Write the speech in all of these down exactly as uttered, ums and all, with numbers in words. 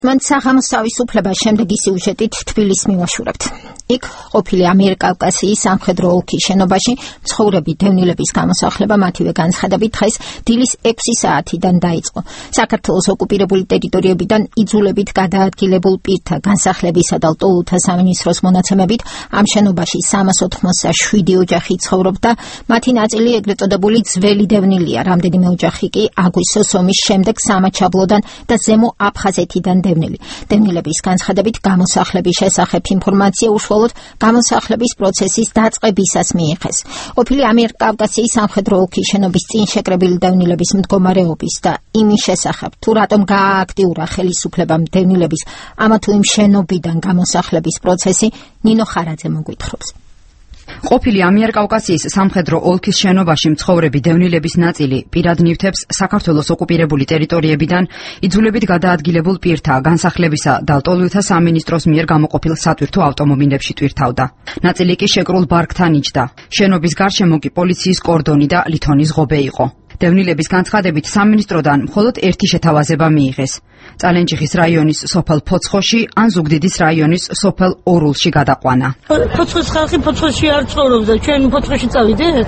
მან საღამოს თავისუფლება შემდეგი სიუჟეტით თბილისს მივაშურებთ. იქ ყოფილი ამიერკავკასიის სამხედრო ოლქის შენობაში მცხოვრები დევნილების გამოსახლება მათივე განცხადებით დღეს დილის ექვსი საათიდან დაიწყო. საქართველოს ოკუპირებული ტერიტორიებიდან იძულებით გადაადგილებულ პირთა განსახლებისა და ლტოლვილთა სამინისტროს მონაცემებით ამ შენობაში სამას ოთხმოცდაშვიდი ოჯახი ცხოვრობდა. მათი ნაწილი ეგრეთ წოდებული ძველი დევნილია, რამდენიმე ოჯახი კი აგვისტოს ომის შემდეგ სამაჩაბლოდან და ზემო აფხაზეთიდან დევნილი. დევნილების განცხადებით გამოსახლების შესახებ ინფორმაცია უშუალოდ გამოსახლების პროცესის დაწყებისას მიიღეს. ყოფილი ამიერკავკასიის სამხედრო ოლქის შენობის წინ შეკრებილი დევნილების მდგომარეობის და იმის შესახებ, თუ რატომ გაააქტიურა ხელისუფლებამ დევნილების ამა თუ იმ შენობიდან გამოსახლების პროცესი, ნინო ხარაძე მოგვითხრობს. ყოფილი ამიერკავკასიის სამხედრო ოლქის შენობაში მცხოვრები დევნილების ნაწილი პირად ნივთებს საქართველოს ოკუპირებული ტერიტორიებიდან იძულებით გადაადგილებულ პირთა განსახლებისა და ლტოლვილთა სამინისტროს მიერ გამოყოფილ სატვირთო ავტომობილებში ტვირთავდა. ნაწილი კი შეკრულ ბარგთან იჯდა. შენობის გარშემო კი პოლიციის კორდონი და ლითონის ღობე იყო. დევნილების განცხადებით სამინისტროდან მხოლოდ ერთი შეთავაზება მიიღეს. წალენჯიხის რაიონის სოფელ ფოცხოში ან ზუგდიდის რაიონის სოფელ ორულში გადაყვანა. ფოცხის ხალხი ფოცხოში არ ცხოვრობდა, ჩვენ ფოცხოში წავიდეთ?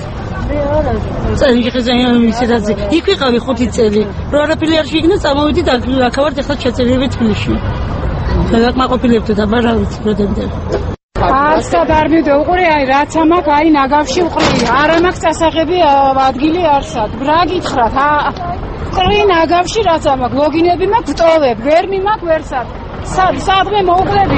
წალენჯიხის რაიონის სიდაზე. იქ ვიყავი ხუთი წელი. რო არაფერი არ შეიგნა, წამოვიდი და აქავართ ახლა ჩაწერილები თბილისში. დაკმაყოფილებთ და რა ვიცი, როდემდე. ასად არ მივდეუყური, აი რაც ამაკ აი ნაგავში უყრი. არა მაქვს სასახები ადგილი არსად. რა გითხრათ? ყრი ნაგავში რაც ამაკ ლოგინები მაქვს, ვტოვებ, ვერ მიმაქ ვერსად. სადღე მოუკლები.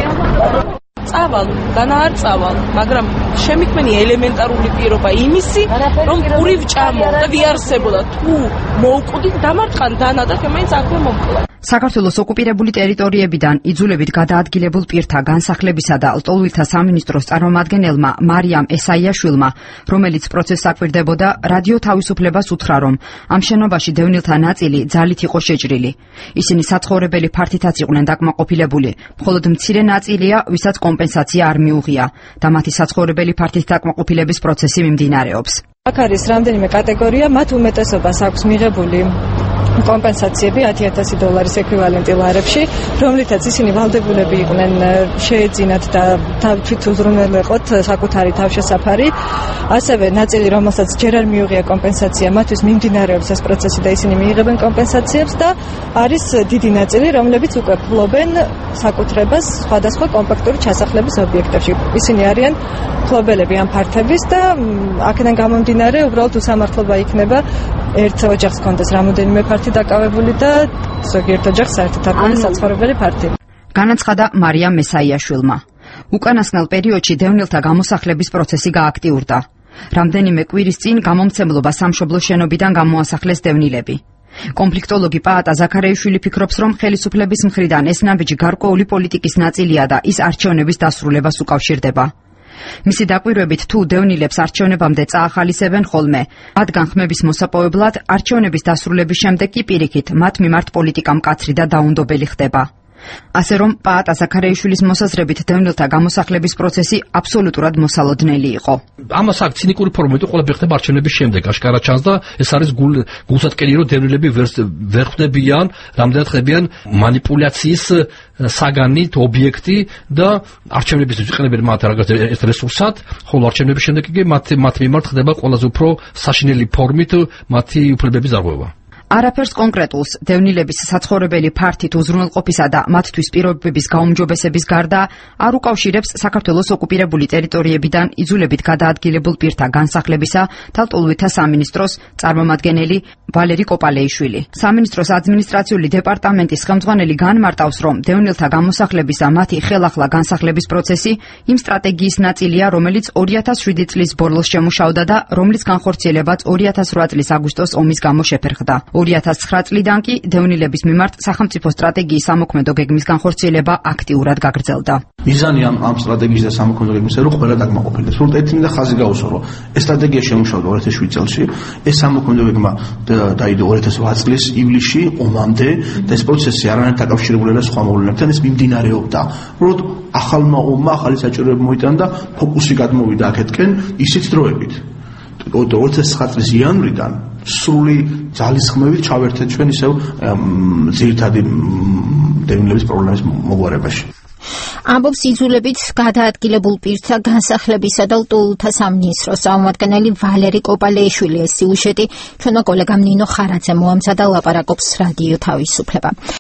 წავალ, დანა არ წავალ, მაგრამ შემიქმნია ელემენტარული პირობა იმისი, რომ პური ვჭამო და ვიარსებოდა. თუ მოუკვდი, დამარცხან დანა და შემაინც აქვე მომკლა. საქართველოს ოკუპირებული ტერიტორიებიდან იძულებით გადაადგილებულ პირთა განსახლებისა და ლტოლვილთა სამინისტროს წარმომადგენელმა მარიამ ესაიაშვილმა, რომელიც პროცესს აკვირდებოდა, რადიო თავისუფლებას უთხრა, რომ ამ შენობაში დევნილთა ნაწილი ძალით იყო შეჭრილი. ისინი საცხოვრებელი ფართითაც იყვნენ დაკმაყოფილებული, მხოლოდ მცირე ნაწილია, ვისაც კომპენსაცია არ მიუღია და მათი საცხოვრებელი ფართით დაკმაყოფილების პროცესი მიმდინარეობს. აქ არის რამდენიმე კატეგორია, მათ უმეტესობას აქვს მიღებული კომპენსაციები ათი ათასი დოლარის ეკვივალენტი ლარებში, რომლითაც ისინი ვალდებულები იყვნენ შეეძინათ და თვით უზრუნველყოთ საკუთარი თავშესაფარი. ასევე ნაწილი, რომელსაც ჯერ არ მიუღია კომპენსაცია, მათთვის მიმდინარეობს ეს პროცესი და ისინი მიიღებენ კომპენსაციებს და არის დიდი ნაწილი, რომლებიც უკვე ფლობენ საკუთრებას სხვადასხვა კომპაქტური ჩასახლების ობიექტებში. ისინი არიან ფლობელები ამ ფართების და აქედან გამომდინარე, უბრალოდ უსამართლობა იქნება ერთ ოჯახს კონდეს რამოდენიმე ფართი დაკავებული და ზოგიერთ ოჯახს საერთოდ არ კონდეს საცხოვრებელი ფართი. განაცხადა მარიამ ესაიაშვილმა. უკანასკნელ პერიოდში დევნილთა გამოსახლების პროცესი გააქტიურდა. რამდენიმე კვირის წინ გამომცემლობა სამშობლოს შენობიდან გამოასახლეს დევნილები. კონფლიქტოლოგი პაატა ზაქარეიშვილი ფიქრობს, რომ ხელისუფლების მხრიდან ეს ნაბიჯი გარკვეული პოლიტიკის ნაწილია და ის არჩევნების დასრულებას უკავშირდება. მისი დაკვირვებით, თუ დევნილებს არჩევნებამდე წაახალისებენ ხოლმე, მათგან ხმების მოსაპოვებლად არჩევნების დასრულების შემდეგ კი პირიქით მათ მიმართ პოლიტიკა მკაცრი და დაუნდობელი ხდება. ასე რომ პაატა ზაქარეიშვილის მოსაზრებით დევნილთა გამოსახლების პროცესი აბსოლუტურად მოსალოდნელი იყო. ამას აქ ცინიკური ფორმით ყველაფერი ხდება არჩევნების შემდეგ, აშკარა ჩანს და ეს არის გულსატკელი, რომ დევნილები ვერ ხდებიან, რამდენად ხდებიან მანიპულაციის საგანით ობიექტი და არჩევნების ვიყენებენ მათ რაღაც ერთ რესურსად, ხოლო არჩევნების შემდეგ კი მათ მათ მიმართ ხდება ყველაზე უფრო საშინელი ფორმით მათი უფლებების დარღვევა. არაფერს კონკრეტულს დევნილების საცხოვრებელი ფართით უზრუნველყოფისა და მათთვის პირობების გაუმჯობესების გარდა არ უკავშირებს საქართველოს ოკუპირებული ტერიტორიებიდან იძულებით გადაადგილებულ პირთა განსახლებისა და ლტოლვილთა სამინისტროს წარმომადგენელი ვალერი კოპალეიშვილი. სამინისტროს ადმინისტრაციული დეპარტამენტის ხელმძღვანელი განმარტავს, რომ დევნილთა გამოსახლების და მათი ხელახლა განსახლების პროცესი იმ სტრატეგიის ნაწილია, რომელიც ორი ათას შვიდი წლის ბოლოს შემუშავდა და რომლის განხორციელებაც ორი ათას რვა წლის აგვისტოს ომის გამო შეფერხდა. ორი ათას ცხრა წლიდან კი დევნილების მიმართ სახელმწიფო სტრატეგიის სამოქმედო გეგმის განხორციელება აქტიურად გაგრძელდა. მიზანი ამ ამ სტრატეგიის და სამოქმედო გეგმისა რომ ყველა დაკმაყოფილდეს. სულ ერთი მინდა ხაზი გაუსვა, რომ ეს სტრატეგია შემუშავდა ორი ათას შვიდი წელს, ეს სამოქმედო გეგმა დაიდო ორი ათას რვა წლის ივლისში ომამდე და ეს პროცესი არანაირად დაკავშირებული არა სხვა მოვლენებთან, ეს მიმდინარეობდა. უბრალოდ ახალმა ომმა ახალი საჭიროება მოიტანა და ფოკუსი გადმოვიდა აქეთკენ ისიც დროებით. ორი ათას ცხრა წლის იანვრიდან სრული ძალისხმევით ჩავერთეთ ჩვენ ისევ ძირითადი დევნილების პრობლემის მოგვარებაში. ამბობს იძულებით გადაადგილებულ პირთა განსახლებისა და ლტოლთა სამინისტროს წარმომადგენელი ვალერი კოპალეიშვილი. ეს სიუჟეტი ჩვენმა კოლეგამ ნინო ხარაძემ მოამზადა, ლაპარაკობს რადიო თავისუფლება.